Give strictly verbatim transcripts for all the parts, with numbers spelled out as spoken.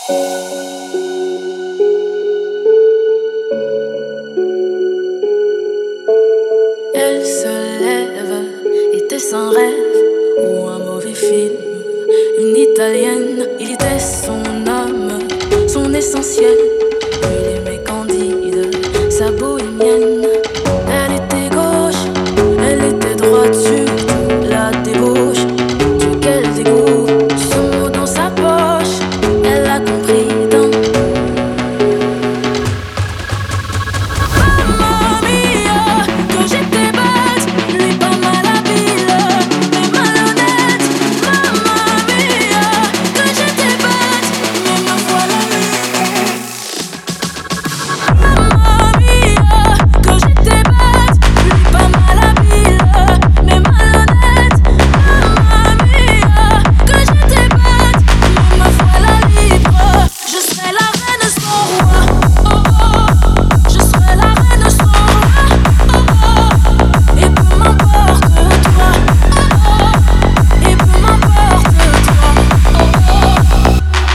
Elle se lève, était sans rêve ou un mauvais film. Une italienne, il était son âme, son essentiel. Il aimait Candide, sa bohémienne. Elle était gauche, elle était droite, surtout la débauche. Dieu, quel dégoût, ce mot dans sa poche, elle a compris d'un Mamma mia, que j'étais bête, lui pas mal habile, mais malhonnête. Mamma mia, que j'étais bête, mais me voilà libre. Mamma mia, que j'étais bête, lui pas mal habile, mais malhonnête. Mamma mia, que j'étais bête, mais me voilà libre. Je serai la reine sans roi, oh oh. Je serai la reine sans roi, oh oh. Et peu m'importe toi, oh oh. Et peu m'importe toi, oh oh.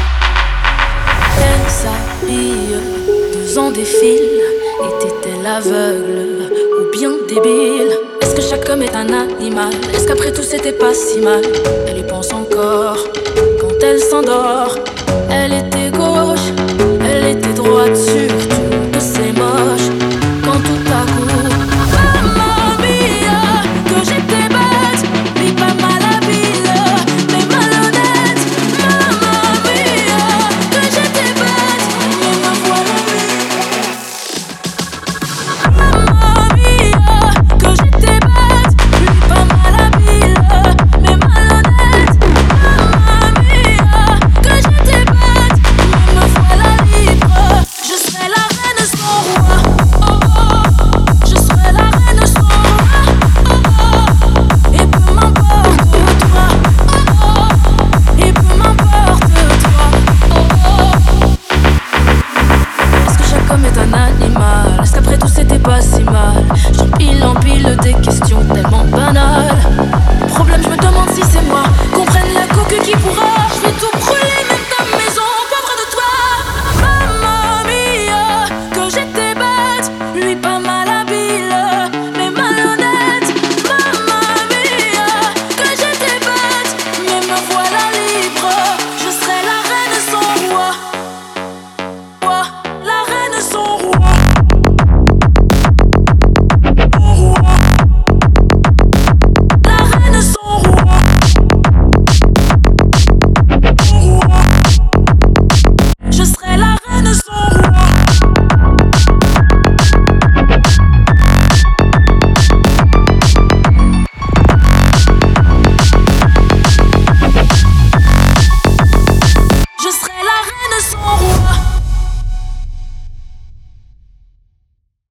Elle s'habille, deux ans défilent. Était-elle aveugle ou bien débile? Est-ce que chaque homme est un animal? Est-ce qu'après tout c'était pas si mal? Elle y pense encore quand elle s'endort.